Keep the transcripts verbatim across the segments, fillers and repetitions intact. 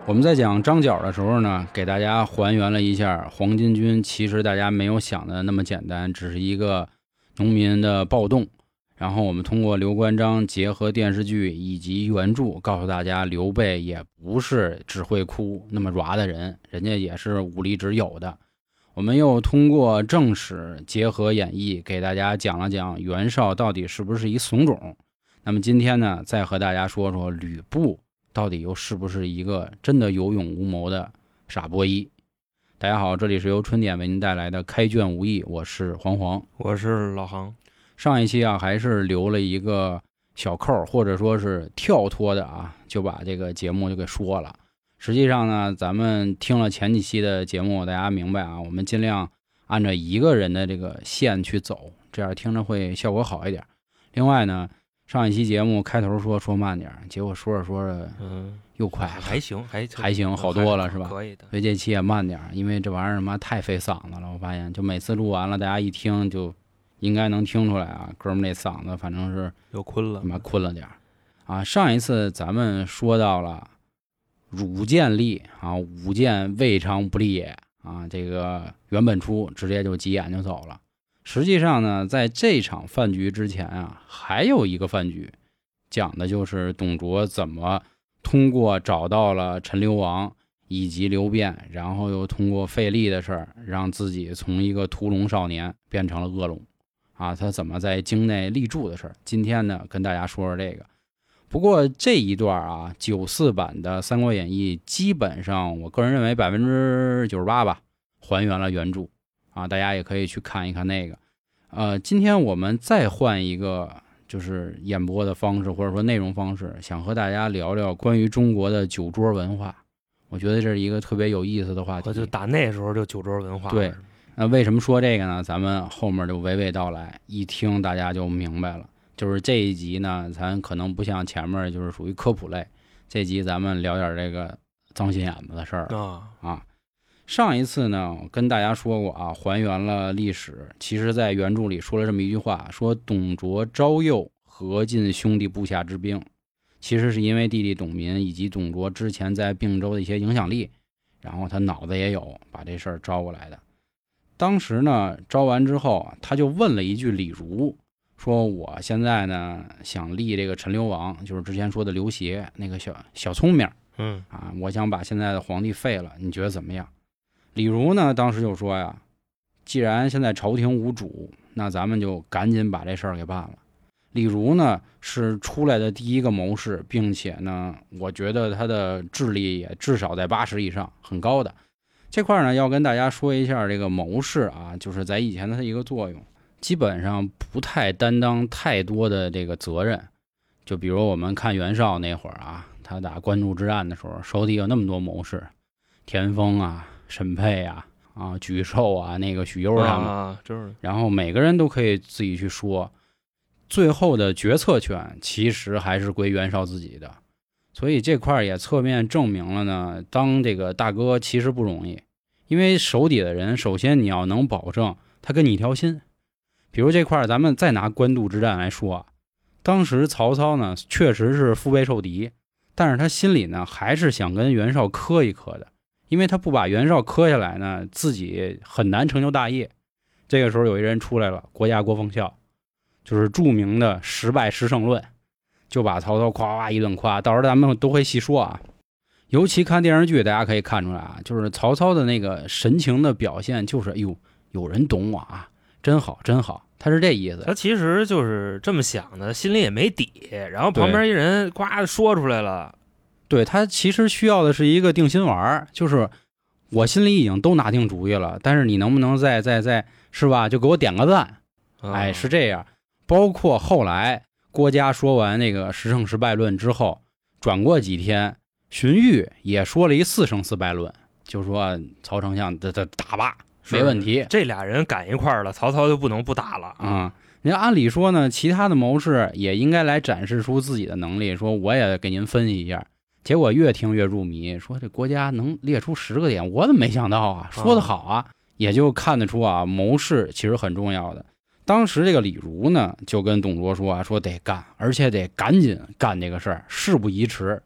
我们在讲张角的时候呢，给大家还原了一下黄巾军其实大家没有想的那么简单，只是一个农民的暴动。然后我们通过刘关张结合电视剧以及原著，告诉大家刘备也不是只会哭那么软的人，人家也是武力值有的。我们又通过正史结合演绎，给大家讲了讲袁绍到底是不是一怂种。那么今天呢，再和大家说说吕布到底又是不是一个真的有勇无谋的傻波一。大家好，这里是由春点为您带来的开卷无益，我是黄黄， 我是老杭。 上一期啊，还是留了一个小扣，或者说是跳脱的啊，就把这个节目就给说了。实际上呢，咱们听了前几期的节目，大家明白啊，我们尽量按照一个人的这个线去走，这样听着会效果好一点。另外呢，上一期节目开头说说慢点，结果说着说着，嗯，又快了， 还行，还还行，好多了是吧？ 可以的。 所以这期也慢点，因为这玩意儿妈太费嗓子了。我发现，就每次录完了，大家一听就应该能听出来啊，哥们那嗓子反正是又困了， 妈困了点啊。上一次咱们说到了汝见利啊，吾见未尝不利也啊，这个袁本初直接就急眼就走了。实际上呢，在这场饭局之前啊，还有一个饭局，讲的就是董卓怎么通过找到了陈留王以及刘辩，然后又通过费力的事儿，让自己从一个屠龙少年变成了恶龙啊，他怎么在京内立住的事儿。今天呢，跟大家说说这个。不过这一段啊，九四版的《三国演义》基本上，我个人认为百分之九十八吧，还原了原著啊，大家也可以去看一看那个。呃，今天我们再换一个就是演播的方式，或者说内容方式，想和大家聊聊关于中国的酒桌文化。我觉得这是一个特别有意思的话题。 我就打那时候就酒桌文化。 对，那为什么说这个呢？咱们后面就娓娓道来，一听大家就明白了。就是这一集呢，咱可能不像前面就是属于科普类，这集咱们聊点这个脏心眼子的事儿啊啊。上一次呢，我跟大家说过啊，还原了历史。其实，在原著里说了这么一句话，说董卓招诱何进兄弟部下之兵，其实是因为弟弟董民以及董卓之前在并州的一些影响力，然后他脑子也有，把这事儿招过来的。当时呢，招完之后，他就问了一句李儒，说我现在呢想立这个陈留王，就是之前说的刘协那个小小聪明， 嗯啊，我想把现在的皇帝废了，你觉得怎么样？李儒呢当时就说呀，既然现在朝廷无主，那咱们就赶紧把这事儿给办了。李儒呢是出来的第一个谋士，并且呢我觉得他的智力也至少在八十以上，很高的。这块呢要跟大家说一下这个谋士啊，就是在以前的一个作用，基本上不太担当太多的这个责任。就比如我们看袁绍那会儿啊，他打官渡之战的时候，手底有那么多谋士，田丰啊、沈沛啊、啊沮授啊、那个许攸他们， 啊，就是， 然后每个人都可以自己去说，最后的决策权其实还是归袁绍自己的。所以这块也侧面证明了呢，当这个大哥其实不容易，因为手底的人，首先你要能保证他跟你一条心。比如这块咱们再拿官渡之战来说啊，当时曹操呢确实是腹背受敌，但是他心里呢还是想跟袁绍磕一磕的，因为他不把袁绍磕下来呢，自己很难成就大业。这个时候有一人出来了，国家郭奉孝，就是著名的十败十胜论，就把曹操夸夸一顿夸，到时候咱们都会细说啊。尤其看电视剧，大家可以看出来啊，就是曹操的那个神情的表现，就是哎呦，有人懂我啊，真好真好，他是这意思。 他其实就是这么想的，心里也没底，然后旁边一人呱说出来了。 对，他其实需要的是一个定心丸，就是我心里已经都拿定主意了，但是你能不能再再再是吧，就给我点个赞。哎，是这样。包括后来郭嘉说完那个十胜十败论之后，转过几天，荀彧也说了一四胜四败论，就说曹丞相的的打吧，没问题。 这俩人赶一块儿了，曹操就不能不打了啊。人家按理说呢，其他的谋士也应该来展示出自己的能力，说我也给您分析一下。结果越听越入迷，说这国家能列出十个点，我怎么没想到啊？说得好啊，也就看得出啊，谋士其实很重要的。当时这个李儒呢，就跟董卓说啊，说得干，而且得赶紧干这个事儿，事不宜迟。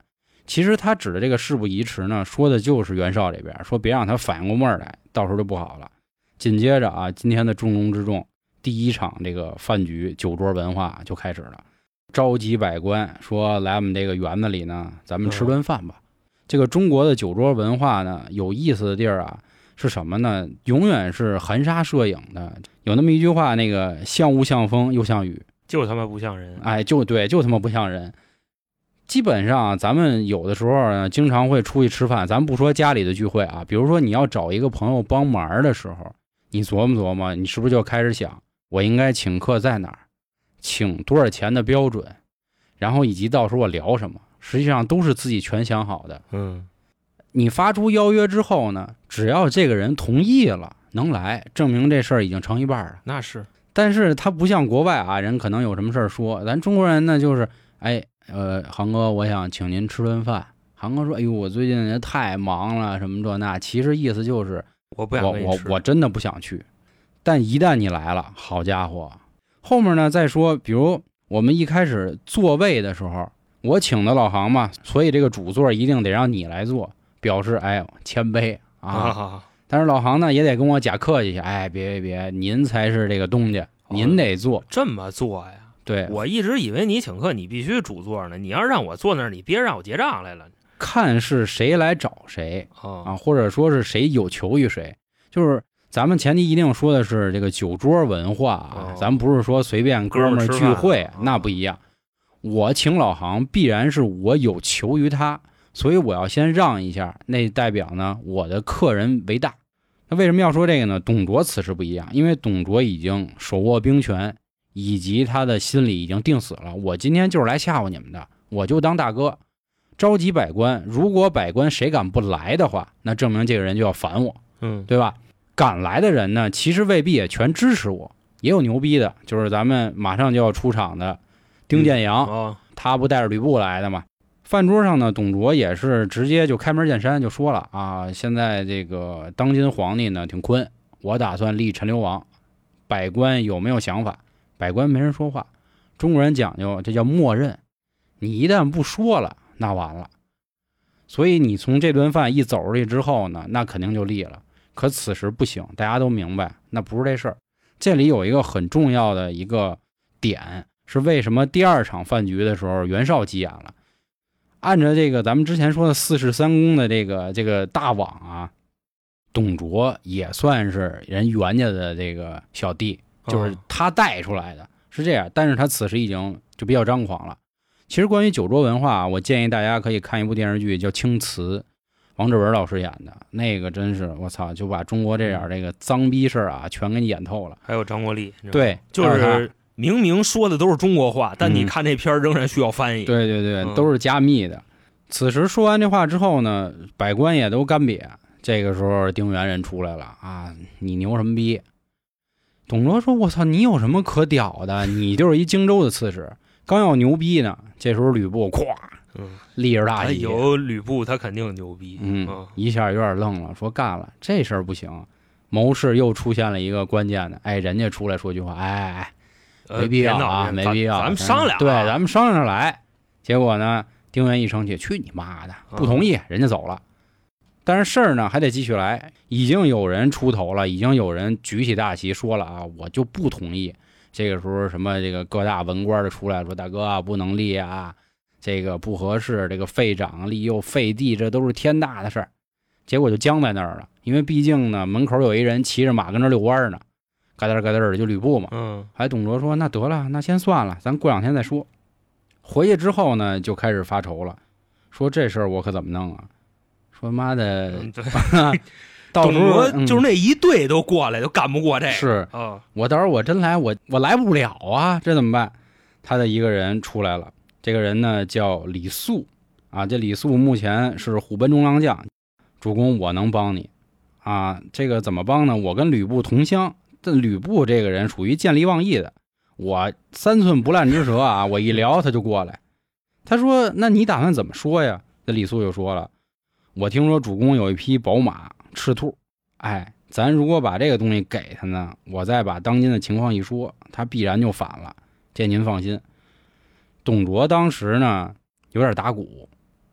其实他指的这个事不宜迟呢，说的就是袁绍这边，说别让他反应过味儿来，到时候就不好了。紧接着啊，今天的重中之重，第一场这个饭局酒桌文化就开始了。召集百官说，来我们这个园子里呢，咱们吃顿饭吧。嗯、这个中国的酒桌文化呢，有意思的地儿啊是什么呢？永远是含沙射影的。有那么一句话，那个像雾像风又像雨， 就他妈不像人。 哎，就对，就他妈不像人。基本上咱们有的时候呢，经常会出去吃饭，咱不说家里的聚会啊，比如说你要找一个朋友帮忙的时候，你琢磨琢磨，你是不是就开始想，我应该请客在哪儿，请多少钱的标准，然后以及到时候我聊什么，实际上都是自己全想好的。 嗯， 你发出邀约之后呢，只要这个人同意了能来，证明这事儿已经成一半了。 那是， 但是他不像国外啊，人可能有什么事儿说，咱中国人呢就是，哎。呃，航哥，我想请您吃顿饭。航哥说：“哎呦，我最近也太忙了，什么这那。”其实意思就是我不想我我我真的不想去。但一旦你来了，好家伙，后面呢再说，比如我们一开始座位的时候，我请的老航嘛，所以这个主座一定得让你来做，表示哎谦卑啊。 啊但是老航呢也得跟我假客气一下，哎，别别别，您才是这个东家，您得做、哦、 这么做呀。 对， 我一直以为你请客你必须主座呢，你要让我坐那儿，你别让我结账来了。 看是谁来找谁、 哦、 啊，或者说是谁有求于谁。就是咱们前提一定说的是这个酒桌文化啊， 哦、 咱们不是说随便哥们儿聚会、 哦、 那不一样。我请老航必然是我有求于他，所以我要先让一下，那代表呢我的客人为大。那为什么要说这个呢？董卓此时不一样，因为董卓已经手握兵权。以及他的心里已经定死了，我今天就是来吓唬你们的，我就当大哥。召集百官，如果百官谁敢不来的话，那证明这个人就要烦我， 嗯， 对吧？敢来的人呢，其实未必也全支持我，也有牛逼的，就是咱们马上就要出场的丁建阳、 嗯哦、 他不带着吕布来的嘛。饭桌上呢，董卓也是直接就开门见山就说了啊，现在这个当今皇帝呢挺坤，我打算立陈留王，百官有没有想法？百官没人说话，中国人讲究这叫默认，你一旦不说了，那完了。所以你从这顿饭一走出去之后呢，那肯定就立了。可此时不行，大家都明白，那不是这事儿。这里有一个很重要的一个点，是为什么第二场饭局的时候袁绍急眼了。按照这个咱们之前说的四世三公的这个这个大网啊，董卓也算是人袁家的这个小弟。就是他带出来的、哦、是这样，但是他此时已经就比较张狂了。其实关于酒桌文化，我建议大家可以看一部电视剧叫《青瓷》，王志文老师演的，那个真是我操，就把中国这点这个脏逼事儿啊全给你演透了。 还有张国立， 对， 就是明明说的都是中国话，但你看这片仍然需要翻译。 嗯、对对对、 嗯， 都是加密的。此时说完这话之后呢，百官也都干瘪。这个时候丁原人出来了啊，你牛什么逼？董卓说：“我操，你有什么可屌的？你就是一荆州的刺史，刚要牛逼呢。”这时候吕布咵， 嗯， 立着大旗， 有吕布他肯定牛逼， 嗯，嗯一下有点愣了，说干了，这事儿不行。谋士又出现了一个关键的，哎，人家出来说句话，哎，没必要啊， 呃、 没必要， 咱们商量、啊， 对，咱们商量着来。结果呢，丁原一生气，去你妈的，不同意，嗯、人家走了。但是事儿呢还得继续来，已经有人出头了，已经有人举起大旗说了啊，我就不同意。这个时候什么这个各大文官的出来说，大哥啊，不能立啊，这个不合适，这个废长立幼废帝，这都是天大的事儿。结果就僵在那儿了，因为毕竟呢门口有一人骑着马跟那遛弯呢，嘎噔嘎噔的就吕布嘛。 嗯， 还董卓说那得了，那先算了，咱过两天再说。回去之后呢就开始发愁了，说这事儿我可怎么弄啊？说妈的， 嗯、对到时候、 嗯、就是那一队都过来，都干不过这个。 是， 哦、 我到时候我真来，我我来不了啊，这怎么办？他的一个人出来了，这个人呢叫李肃啊，这李肃目前是虎贲中郎将，主公我能帮你啊，这个怎么帮呢？我跟吕布同乡，但吕布这个人属于见利忘义的，我三寸不烂之舌啊，我一聊他就过来。他说：“那你打算怎么说呀？”这李肃就说了。我听说主公有一匹宝马赤兔，哎，咱如果把这个东西给他呢，我再把当今的情况一说，他必然就反了，这您放心。董卓当时呢有点打鼓，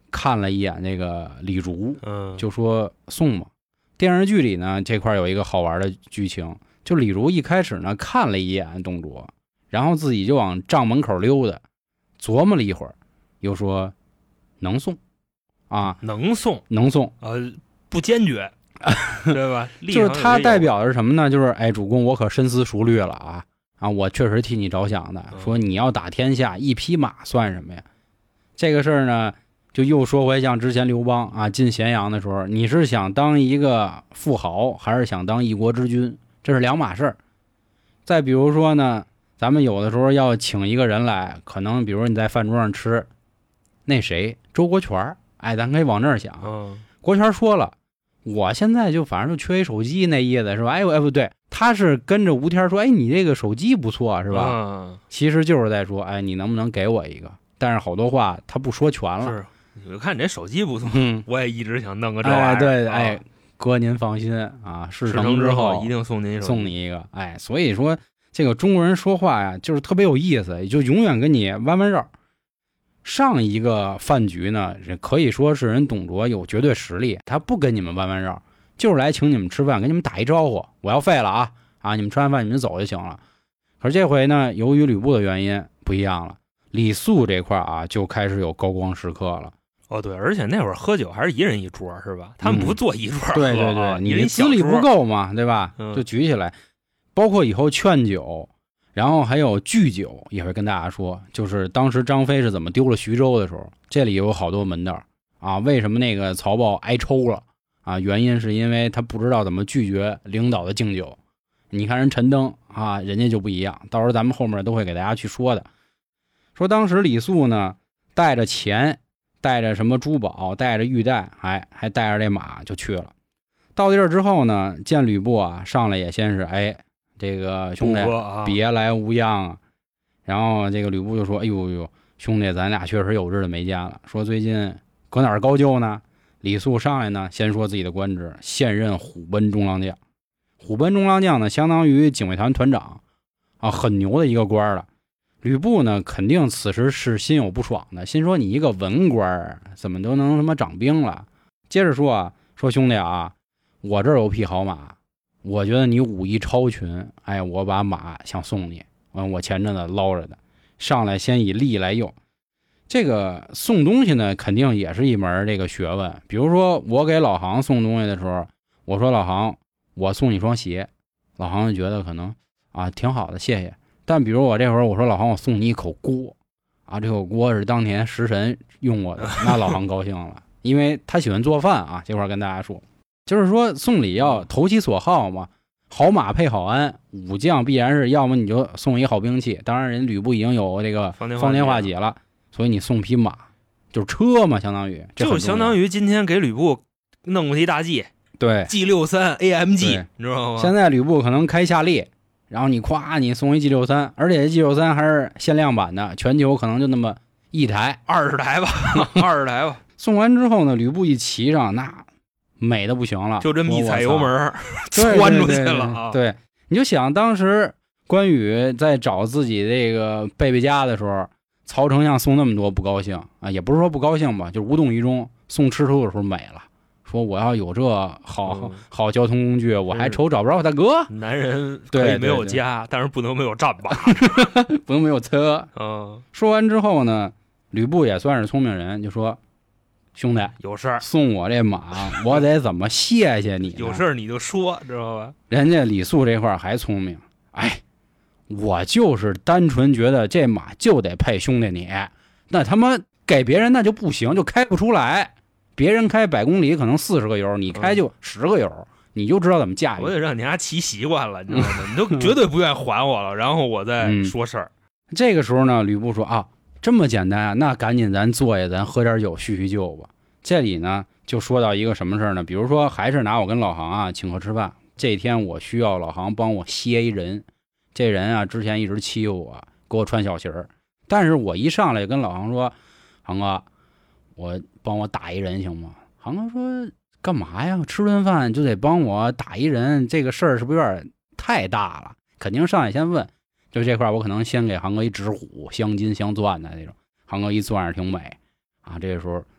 看了一眼这个李儒， 嗯， 就说送吧。电视剧里呢，这块有一个好玩的剧情，就李儒一开始呢看了一眼董卓，然后自己就往帐门口溜达，琢磨了一会儿，又说能送啊， 能送， 能送， 呃，不坚决，对吧？ 就是他代表的是什么呢？就是哎，主公，我可深思熟虑了啊啊，我确实替你着想的。说你要打天下，一匹马算什么呀？这个事儿呢，就又说回像之前刘邦啊进咸阳的时候，你是想当一个富豪，还是想当一国之君？这是两码事儿。再比如说呢，咱们有的时候要请一个人来，可能比如你在饭桌上吃，那谁周国权，哎，咱可以往这儿想。 嗯， 国权说了，我现在就反正就缺一手机那意思是吧？哎哎不对，他是跟着吴天说，哎，你这个手机不错是吧？ 嗯， 其实就是在说，哎，你能不能给我一个？但是好多话他不说全了。 是，你看你这手机不错， 嗯， 我也一直想弄个这玩意儿。 哎，对， 啊、 哎，哥您放心啊，事成之后一定送您送你一个。哎，所以说这个中国人说话呀，就是特别有意思，也就永远跟你弯弯绕。上一个饭局呢，可以说是人董卓有绝对实力，他不跟你们弯弯绕，就是来请你们吃饭，跟你们打一招呼，我要废了啊啊！你们吃完饭你们走就行了。可是这回呢，由于吕布的原因不一样了，李肃这块啊就开始有高光时刻了。 哦，对，而且那会儿喝酒还是一人一桌，是吧？他们不坐一桌、 嗯，对对对，你资历不够嘛，对吧？ 嗯、 就举起来，包括以后劝酒。然后还有酗酒，也会跟大家说，就是当时张飞是怎么丢了徐州的时候，这里有好多门道啊。为什么那个曹豹挨抽了啊？原因是因为他不知道怎么拒绝领导的敬酒。你看人陈登啊，人家就不一样，到时候咱们后面都会给大家去说的。说当时李肃呢，带着钱，带着什么珠宝，带着玉带，还还带着这马就去了。到地儿之后呢，见吕布啊，上来也先是哎。这个兄弟，别来无恙啊！然后这个吕布就说：“哎呦呦，兄弟，咱俩确实有日子没见了。说最近搁哪儿高就呢？”李肃上来呢，先说自己的官职，现任虎贲中郎将。虎贲中郎将呢，相当于警卫团团长啊，很牛的一个官了。吕布呢，肯定此时是心有不爽的，心说你一个文官，怎么都能他妈掌兵了？接着说啊，说兄弟啊，我这儿有匹好马。我觉得你武艺超群，哎，我把马想送你，嗯，我前阵子捞着的，上来先以利来诱。这个送东西呢，肯定也是一门这个学问。比如说，我给老杭送东西的时候，我说老杭，我送你一双鞋，老杭就觉得可能啊挺好的，谢谢。但比如我这会儿我说老杭，我送你一口锅，啊，这口锅是当年食神用过的，那老杭高兴了，因为他喜欢做饭啊。这块儿跟大家说。就是说送礼要投其所好嘛，好马配好鞍，武将必然是要么你就送一好兵器，当然人吕布已经有这个方天画戟了，所以你送匹马，就是车嘛，相当于就相当于今天给吕布弄过一大 G， 对 G 六十三 A M G， 你知道吗？ 现在吕布可能开夏利，然后你夸你送一 G 六十三，而且 G 六十三还是限量版的，全球可能就那么一台二十台吧，二十台吧。 送完之后呢，吕布一骑上那。美的不行了， 就这么一踩油门窜出去了啊！ 对，你就想当时关羽在找自己这个贝贝家的时候，曹丞相送那么多不高兴啊，也不是说不高兴吧，就无动于衷。送吃出的时候美了，说我要有这好、嗯、好交通工具，我还愁找不着我大哥。 男人可以没有家，对对对，但是不能没有战马， 不能没有车。 嗯， 说完之后呢，吕布也算是聪明人，就说。兄弟， 有事儿送我这马，我得怎么谢谢你？ 有事儿你就说，知道吧？ 人家李肃这块还聪明，哎，我就是单纯觉得这马就得配兄弟你，那他妈给别人那就不行，就开不出来。别人开百公里可能四十个油，你开就十个油，嗯、你就知道怎么驾驭。 我得让你家骑习惯了，你知道吗？你都绝对不愿意还我了，然后我再说事儿、 嗯。这个时候呢，吕布说啊。这么简单啊，那赶紧咱坐下，咱喝点酒叙叙旧吧。这里呢就说到一个什么事儿呢？比如说还是拿我跟老杭啊请客吃饭，这天我需要老杭帮我歇一人，这人啊之前一直欺负我，给我穿小鞋儿，但是我一上来跟老杭说，杭哥，我帮我打一人行吗？杭哥说干嘛呀？吃顿饭就得帮我打一人，这个事儿是不是有点太大了？肯定上来先问。就这块我可能先给杭哥一纸虎镶金镶钻的那种，杭哥一钻是挺美啊。这个时候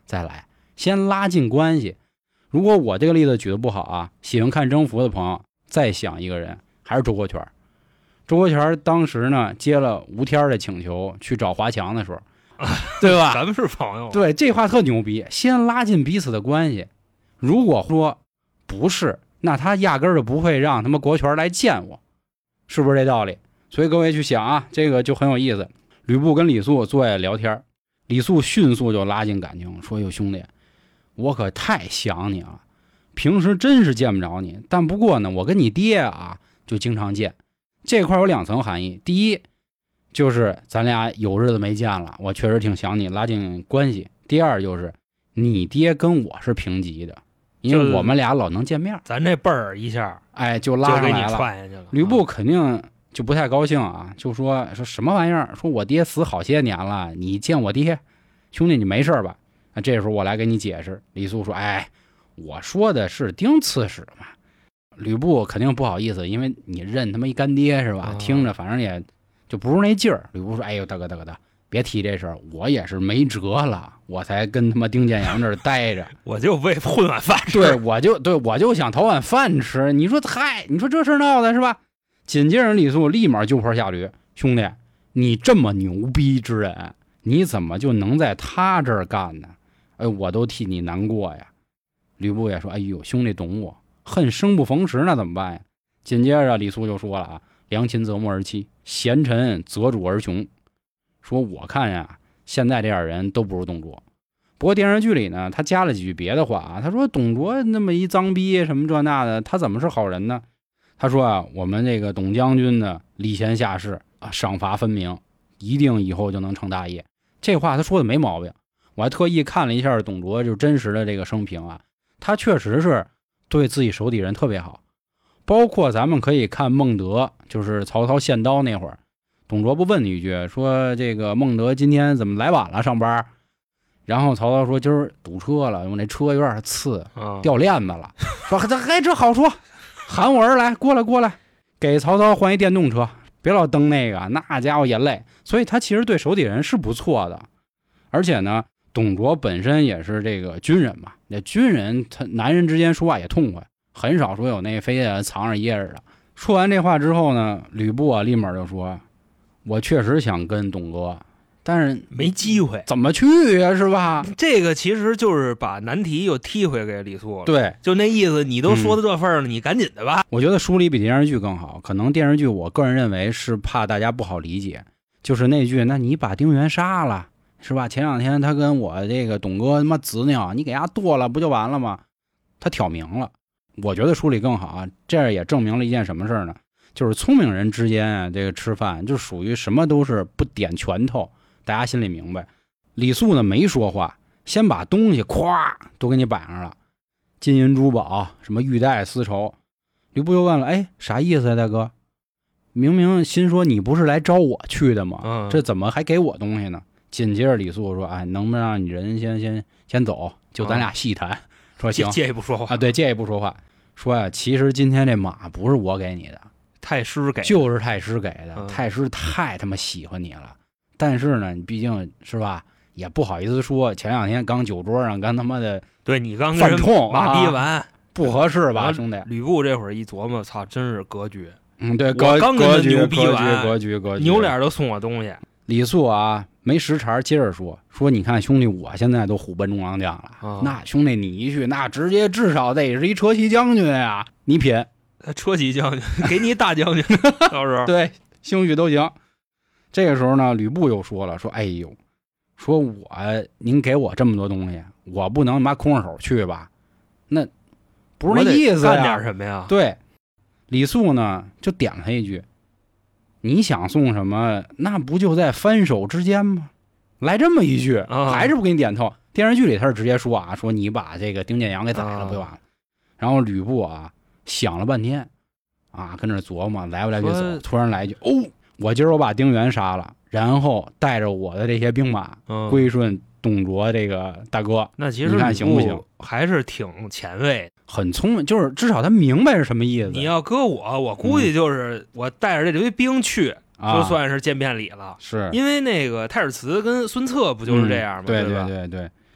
再来，先拉近关系。如果我这个例子举得不好啊，喜欢看征服的朋友再想一个人，还是周国权。周国权当时呢接了吴天的请求去找华强的时候，对吧？ 咱们是朋友。 对，这话特牛逼，先拉近彼此的关系。如果说不是，那他压根儿就不会让他们国权来见我，是不是这道理？所以各位去想啊，这个就很有意思。吕布跟李肃坐下聊天，李肃迅速就拉近感情，说：“哟兄弟，我可太想你了，平时真是见不着你，但不过呢，我跟你爹啊就经常见。这块有两层含义，第一就是咱俩有日子没见了，我确实挺想你，拉近关系。第二就是你爹跟我是平级的，因为我们俩老能见面， 咱这辈儿一下， 哎，就拉上来了， 就给你踹下去了。 吕布肯定就不太高兴啊，就说说什么玩意儿？说我爹死好些年了，你见我爹，兄弟你没事吧？那这时候我来给你解释。李肃说：“哎，我说的是丁刺史嘛。”吕布肯定不好意思，因为你认他妈一干爹是吧？ 啊、 听着反正也就不是那劲儿。吕布说：“哎呦，大哥大哥大，别提这事儿，我也是没辙了，我才跟他妈丁建阳这儿待着， 我就为混碗饭吃。 对，我就对我就想讨碗饭吃。你说嗨，你说这事闹的是吧？”紧接着李肃立马就坡下驴：“兄弟，你这么牛逼之人，你怎么就能在他这儿干呢？哎，我都替你难过呀。”吕布也说：“哎呦，兄弟懂我。恨生不逢时，那怎么办呀？”紧接着李肃就说了啊：“良禽择木而栖，贤臣择主而穷。”说我看呀，现在这样人都不如董卓。不过电视剧里呢，他加了几句别的话啊。他说董卓那么一脏逼什么这那的，他怎么是好人呢？他说啊，我们这个董将军呢，礼贤下士啊，赏罚分明，一定以后就能成大业。这话他说的没毛病。我还特意看了一下董卓就真实的这个生平啊，他确实是对自己手底人特别好。包括咱们可以看孟德，就是曹操献刀那会儿，董卓不问你一句，说这个孟德今天怎么来晚了上班？然后曹操说今儿堵车了，我那车有点次，掉链子了。说这哎这好说，喊我儿来，过来过来，给曹操换一电动车，别老蹬那个，那家伙也累。所以他其实对手底人是不错的。而且呢，董卓本身也是这个军人嘛，那军人他男人之间说话也痛快，很少说有那非得藏着掖着的。说完这话之后呢，吕布啊立马就说：“我确实想跟董哥，但是没机会， 怎么去呀、啊？是吧？” 这个其实就是把难题又踢回给李肃了。 对， 就那意思，你都说到这份儿了、嗯，你赶紧的吧。 我觉得书里比电视剧更好，可能电视剧我个人认为是怕大家不好理解，就是那句：“那你把丁原杀了。”是吧？前两天他跟我这个董哥他妈执拗，你给他剁了不就完了吗？他挑明了，我觉得书里更好啊。这样也证明了一件什么事呢？就是聪明人之间啊，这个吃饭就属于什么都是不点拳头，大家心里明白。李肃呢没说话，先把东西咵都给你摆上了，金银珠宝，什么玉带丝绸。吕布又问了：“哎，啥意思啊，大哥？明明心说你不是来招我去的吗？ 嗯、 这怎么还给我东西呢？”紧接着李肃说：“哎，能不能让你人先先先走？就咱俩细谈。啊”说行， 借一步说话啊，对，借一步说话。说呀、啊，其实今天这马不是我给你的， 太师给的， 就是太师给的。 嗯、 太师太他妈喜欢你了，但是呢，你毕竟是吧，也不好意思说。前两天刚酒桌上刚他妈的， 对你刚犯冲马逼完、 啊，不合适吧，兄弟？ 吕布这会儿一琢磨，操，真是格局。 嗯，对，格刚跟他牛逼完，格局格局， 扭脸都送我东西。 李肃啊，没时茬，接着说说，你看兄弟，我现在都虎贲中郎将了、 啊， 那兄弟你一去，那直接至少得是一车骑将军啊！你品， 车骑将军给你大将军，到时候对，兴许都行。这个时候呢，吕布又说了，说哎呦，说我您给我这么多东西，我不能妈空着手去吧？那不是那意思呀、啊， 干点什么呀？ 对，李肃呢就点了他一句。你想送什么？那不就在翻手之间吗？来这么一句， 啊、 还是不给你点透。电视剧里他是直接说啊，说你把这个丁建阳给宰了，不就完了？然后吕布啊想了半天，啊跟那琢磨来不来去走，突然来一句：“哦，我今儿我把丁原杀了，然后带着我的这些兵马、嗯、归顺董卓这个大哥。” 那其实你看行不行？ 还是挺前卫。 很聪明，就是至少他明白是什么意思。 你要搁我，我估计就是我带着这堆兵去， 嗯、 就算是见遍礼了。 是因为那个太史慈跟孙策不就是这样吗？ 嗯、对对对对对，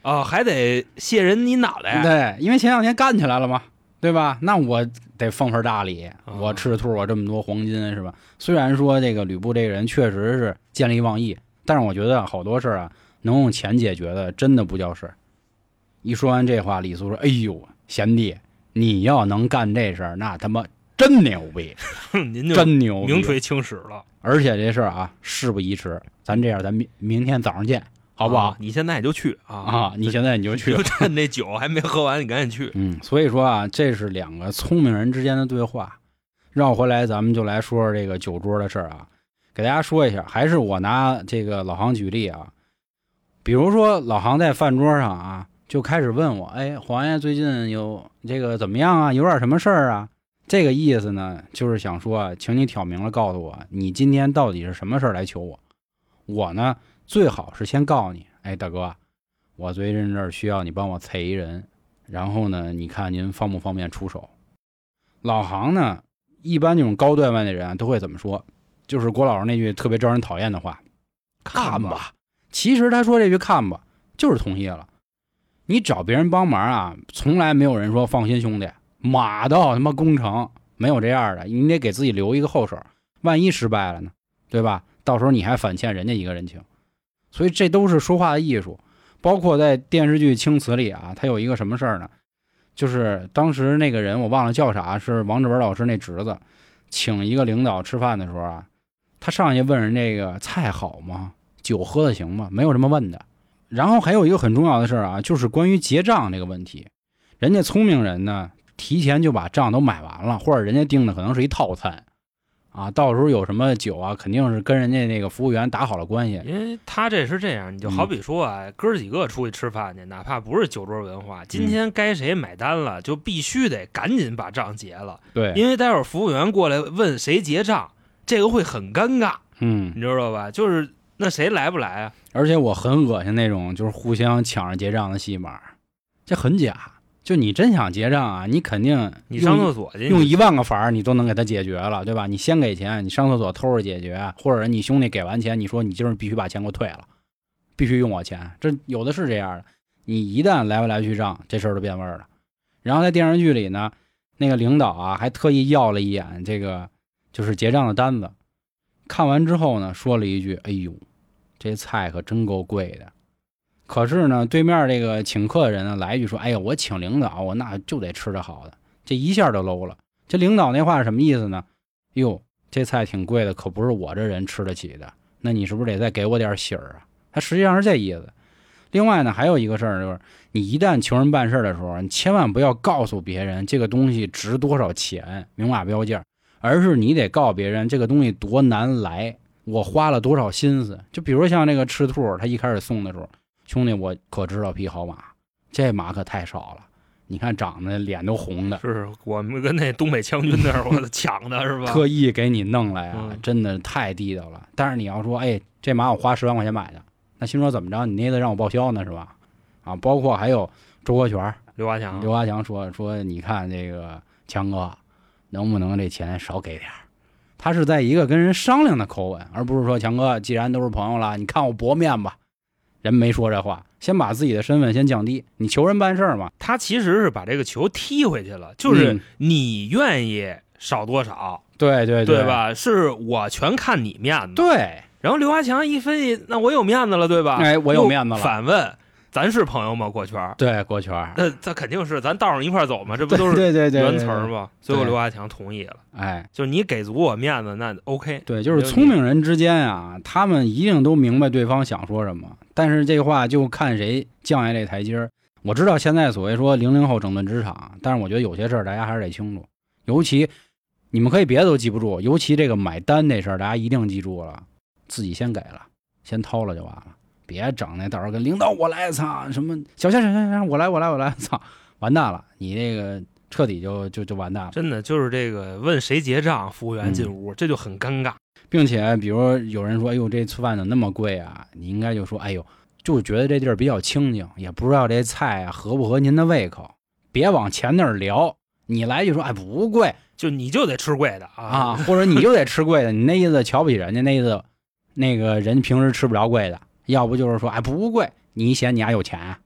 哦，还得谢人你脑袋。 对，因为前两天干起来了嘛，对吧？那我得奉份大礼， 哦、 我赤兔我这么多黄金是吧？虽然说这个吕布这个人确实是见利忘义，但是我觉得好多事啊，能用钱解决的，真的不叫事。一说完这话，李肃说：“哎呦，贤弟，你要能干这事儿，那他妈真牛逼， 您就真牛逼， 名垂青史了。 而且这事儿啊，事不宜迟，咱这样，咱明明天早上见。”好不好、 啊？你现在就去啊！ 啊，你现在你就去， 就趁这酒还没喝完，你赶紧去。 嗯，所以说啊，这是两个聪明人之间的对话。绕回来，咱们就来说说这个酒桌的事儿啊。给大家说一下，还是我拿这个老杭举例啊。比如说老杭在饭桌上啊，就开始问我，哎，黄爷最近有这个怎么样啊？有点什么事儿啊？这个意思呢，就是想说，请你挑明了告诉我，你今天到底是什么事儿来求我？我呢？最好是先告诉你，哎，大哥，我最近这儿需要你帮我裁一人，然后呢，你看您方不方便出手？老杭呢，一般这种高段位的人都会怎么说？就是郭老师那句特别招人讨厌的话，看吧。其实他说这句看吧，就是同意了。你找别人帮忙啊，从来没有人说放心兄弟，马到他妈攻城，没有这样的，你得给自己留一个后手，万一失败了呢，对吧？到时候你还反欠人家一个人情。所以这都是说话的艺术，包括在电视剧《青瓷》里啊，他有一个什么事儿呢？就是当时那个人我忘了叫啥，是王志文老师那侄子，请一个领导吃饭的时候啊，他上去问人这个菜好吗？酒喝的行吗？没有这么问的。然后还有一个很重要的事儿啊，就是关于结账这个问题，人家聪明人呢，提前就把账都买完了，或者人家订的可能是一套餐。啊，到时候有什么酒啊，肯定是跟人家那个服务员打好了关系。 因为他这是这样，你就好比说啊，嗯、哥几个出去吃饭去，哪怕不是酒桌文化，今天该谁买单了，就必须得赶紧把账结了。 对， 因为待会儿服务员过来问谁结账，这个会很尴尬。 嗯， 你知道吧？就是那谁来不来啊？ 而且我很恶心那种就是互相抢着结账的戏码，这很假。就你真想结账啊，你肯定你上厕所去， 用一万个法儿你都能给他解决了，对吧？你先给钱，你上厕所偷着解决，或者你兄弟给完钱，你说你今儿必须把钱给我退了，必须用我钱，这有的是这样的。你一旦来回来去账，这事儿就变味儿了。然后在电视剧里呢，那个领导啊还特意要了一眼这个就是结账的单子，看完之后呢，说了一句：“哎呦，这菜可真够贵的。”可是呢，对面这个请客的人呢来一句说：“哎呀，我请领导，我那就得吃得好的。”这一下就 low 了。这领导那话是什么意思呢？哟，这菜挺贵的，可不是我这人吃得起的。那你是不是得再给我点喜儿啊？他实际上是这意思。另外呢，还有一个事儿就是，你一旦求人办事的时候，你千万不要告诉别人这个东西值多少钱，明码标价，而是你得告诉别人这个东西多难来，我花了多少心思。就比如像那个赤兔，他一开始送的时候。兄弟，我可知道匹好马，这马可太少了。你看长得脸都红的， 是我们跟那东北枪军那儿我抢的是吧？ 特意给你弄来啊， 嗯、 真的太地道了。但是你要说，哎，这马我花十万块钱买的，那心说怎么着？你那个让我报销呢是吧？啊，包括还有周国权、 刘华强， 刘华强说说，你看这个强哥能不能这钱少给点？他是在一个跟人商量的口吻，而不是说强哥，既然都是朋友了，你看我薄面吧。人没说这话，先把自己的身份先降低。你求人办事嘛， 他其实是把这个球踢回去了，就是你愿意少多少， 嗯、对对对吧？是我全看你面子。 对。 然后刘华强一分析，那我有面子了，对吧？ 哎，我有面子了。 反问，咱是朋友吗？国权？ 对，国权。 那这肯定是，咱道上一块走嘛，这不都是原词儿吗？最后刘华强同意了。 哎， 就是你给足我面子，那 OK。 对，就是聪明人之间啊，他们一定都明白对方想说什么。但是这话就看谁降下这台阶儿。我知道现在所谓说零零后整顿职场，但是我觉得有些事儿大家还是得清楚。尤其你们可以别的都记不住，尤其这个买单这事儿，大家一定记住了，自己先给了，先掏了就完了，别整那到时候跟领导我来，操什么小夏小夏小夏我来我来我来，操完蛋了，你这个彻底就就就完蛋了。 真的就是这个问谁结账，服务员进屋，嗯、这就很尴尬。 并且比如有人说哎呦这吃饭怎么那么贵啊，你应该就说哎呦就觉得这地儿比较清静，也不知道这菜啊合不合您的胃口，别往前那儿聊，你来就说哎不贵， 就你就得吃贵的 啊, 啊或者你就得吃贵的，你那意思瞧不起人家，那意思那个人平时吃不着贵的，要不就是说哎不贵，你嫌你家有钱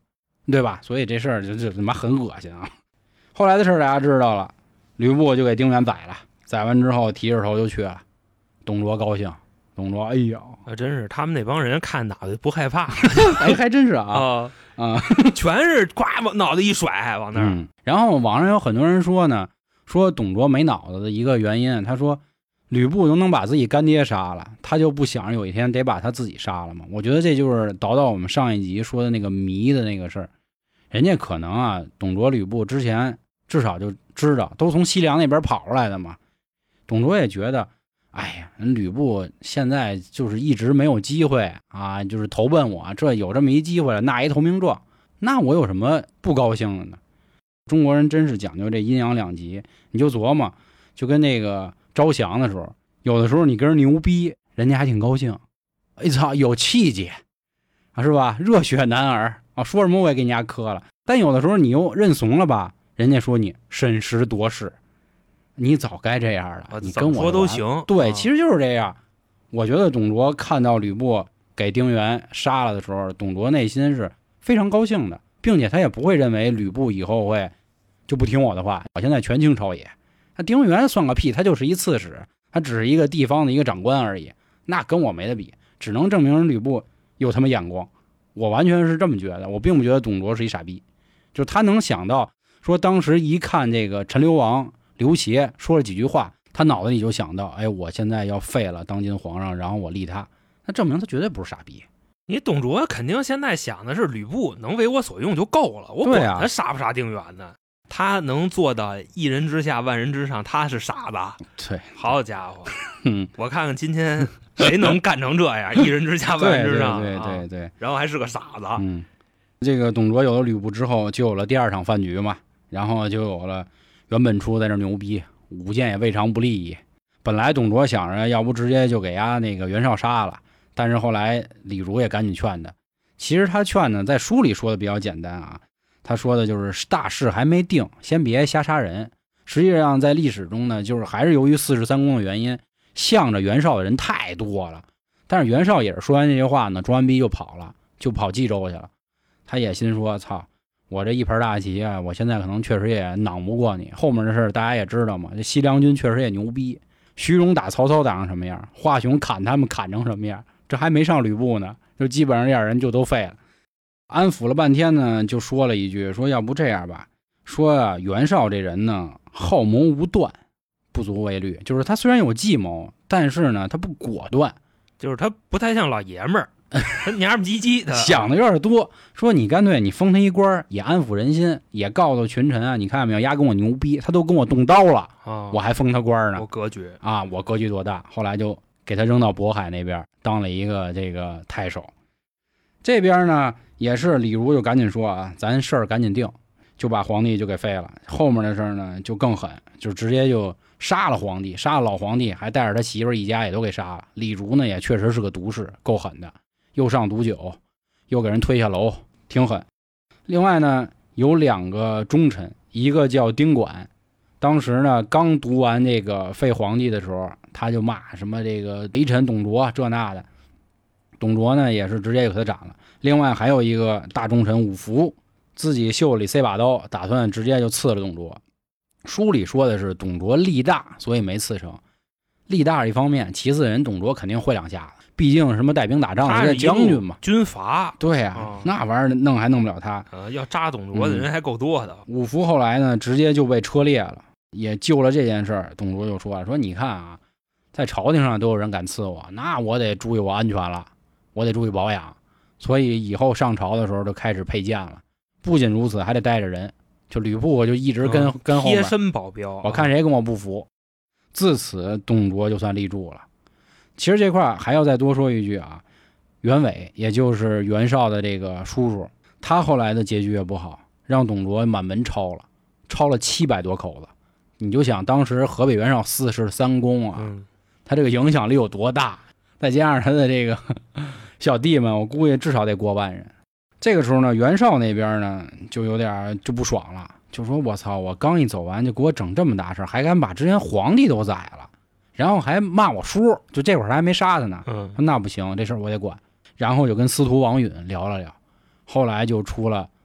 对吧？所以这事儿就就他妈很恶心啊。后来的事儿大家知道了，吕布就给丁原宰了，宰完之后提着头就去了。董卓高兴，董卓哎呦， 啊，真是他们那帮人看脑袋不害怕， 哎，还真是啊啊啊， 全是呱往脑袋一甩往那儿、 嗯。然后网上有很多人说呢，说董卓没脑子的一个原因，他说吕布都能把自己干爹杀了，他就不想着有一天得把他自己杀了吗？我觉得这就是倒到我们上一集说的那个糜的那个事儿，人家可能啊，董卓吕布之前至少就知道，都从西凉那边跑出来的嘛。董卓也觉得，哎呀，人吕布现在就是一直没有机会啊，就是投奔我，这有这么一机会了，纳一投名状，那我有什么不高兴的呢？中国人真是讲究这阴阳两极，你就琢磨，就跟那个招降的时候，有的时候你跟人牛逼，人家还挺高兴，哎操，有气节啊，是吧？热血男儿啊，说什么我也给人家磕了。但有的时候你又认怂了吧，人家说你审时度势，你早该这样了，你跟我说都行。 对、 啊， 其实就是这样。我觉得董卓看到吕布给丁原杀了的时候，董卓内心是非常高兴的，并且他也不会认为吕布以后会就不听我的话，我现在权倾朝野。那丁原算个屁，他就是一刺史，他只是一个地方的一个长官而已，那跟我没得比，只能证明吕布有他妈眼光。我完全是这么觉得，我并不觉得董卓是一傻逼，就是他能想到说当时一看这个陈留王刘协说了几句话，他脑子里就想到，哎，我现在要废了当今皇上，然后我立他，那证明他绝对不是傻逼。 你董卓肯定现在想的是吕布能为我所用就够了，我管他杀不杀丁原呢？他能做到一人之下万人之上，他是傻子。 对， 好家伙， 嗯， 我看看今天谁能干成这样，一人之下万人之上， 对对对对对、 啊，然后还是个傻子。 嗯，这个董卓有了吕布之后，就有了第二场饭局嘛，然后就有了袁本初在这牛逼，舞剑也未尝不利矣。本来董卓想着要不直接就给丫那个袁绍杀了，但是后来李儒也赶紧劝他。其实他劝呢，在书里说的比较简单啊。他说的就是大事还没定，先别瞎杀人。实际上在历史中呢，就是还是由于四世三公的原因，向着袁绍的人太多了。但是袁绍也是说完这些话呢，装完逼就跑了，就跑冀州去了。他也心说，操，我这一盘大棋啊，我现在可能确实也囊不过你。后面的事大家也知道嘛，这西凉军确实也牛逼，徐荣打曹操打成什么样，华雄砍他们砍成什么样，这还没上吕布呢，就基本上这点人就都废了。安抚了半天呢，就说了一句，说要不这样吧，说啊，袁绍这人呢，好谋无断，不足为虑。就是他虽然有计谋，但是呢，他不果断， 就是他不太像老爷们儿，他娘们唧唧的， 想的有点多。说你干脆你封他一官，也安抚人心，也告诉群臣啊，你看到没有，丫跟我牛逼，他都跟我动刀了， 啊、 我还封他官呢， 我格局啊，我格局多大。后来就给他扔到渤海那边，当了一个这个太守。这边呢也是李儒就赶紧说啊，咱事儿赶紧定，就把皇帝就给废了。后面的事儿呢就更狠，就直接就杀了皇帝，杀了老皇帝，还带着他媳妇一家也都给杀了。李儒呢也确实是个毒士，够狠的，又上毒酒，又给人推下楼，挺狠。另外呢有两个忠臣，一个叫丁管，当时呢刚读完这个废皇帝的时候，他就骂什么这个贼臣董卓这那的，董卓呢也是直接给他斩了。另外还有一个大忠臣五福，自己袖里塞把刀，打算直接就刺了董卓。书里说的是董卓力大，所以没刺成。力大是一方面，其次人董卓肯定会两下子，毕竟什么带兵打仗的将军嘛， 军阀。 对啊， 哦、 那玩意儿弄还弄不了他。 呃，要扎董卓的人还够多的。 嗯、五福后来呢，直接就被车裂了，也救了这件事儿。董卓就说了，说你看啊，在朝廷上都有人敢刺我，那我得注意我安全了，我得注意保养。所以以后上朝的时候就开始配剑了。不仅如此，还得带着人。就吕布就一直跟、嗯、跟后面贴身保镖， 我看谁跟我不服。自此董卓就算立住了。其实这块还要再多说一句啊，袁伟也就是袁绍的这个叔叔，他后来的结局也不好，让董卓满门抄了，抄了七百多口子。你就想当时河北袁绍四世三公啊、嗯，他这个影响力有多大，再加上他的这个小弟们，我估计至少得过万人。这个时候呢，袁绍那边呢就有点就不爽了，就说我操，我刚一走完就给我整这么大事，还敢把之前皇帝都宰了，然后还骂我叔，就这会儿他还没杀他呢。 嗯， 说那不行，这事儿我得管。然后就跟司徒王允聊了聊，后来就出了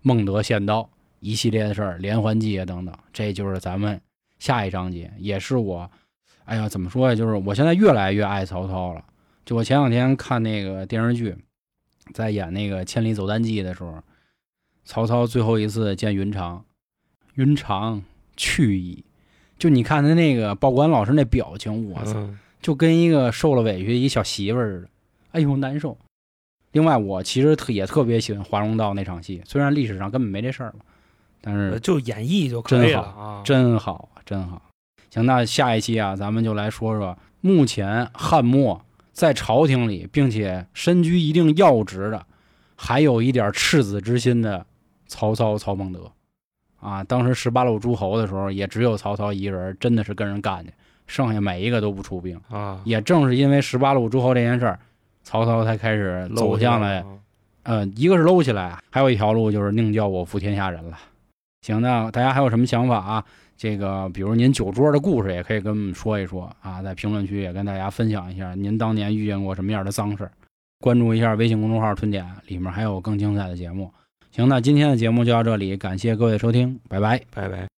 孟德献刀一系列的事儿，连环计啊等等，这就是咱们下一章节，也是我，哎呀，怎么说呀？就是我现在越来越爱曹操了。就我前两天看那个电视剧，在演那个《千里走单骑》的时候，曹操最后一次见云长，云长去矣。就你看他那个报关老师那表情，我操， 嗯、 就跟一个受了委屈一小媳妇儿似的，哎呦难受。另外，我其实也特别喜欢华容道那场戏，虽然历史上根本没这事儿嘛，但是就演绎就可以了啊， 真好，真好。行，那下一期啊，咱们就来说说目前汉末在朝廷里，并且身居一定要职的，还有一点赤子之心的曹操曹孟德啊。当时十八路诸侯的时候，也只有曹操一个人真的是跟人干去，剩下每一个都不出兵啊。 也正是因为十八路诸侯这件事儿，曹操才开始走向了，呃，一个是搂起来，还有一条路就是宁叫我负天下人了。行，那大家还有什么想法啊？这个比如您酒桌的故事也可以跟我们说一说啊，在评论区也跟大家分享一下您当年遇见过什么样的脏事。关注一下微信公众号屯点，里面还有更精彩的节目。行，那今天的节目就到这里，感谢各位的收听，拜拜， 拜拜。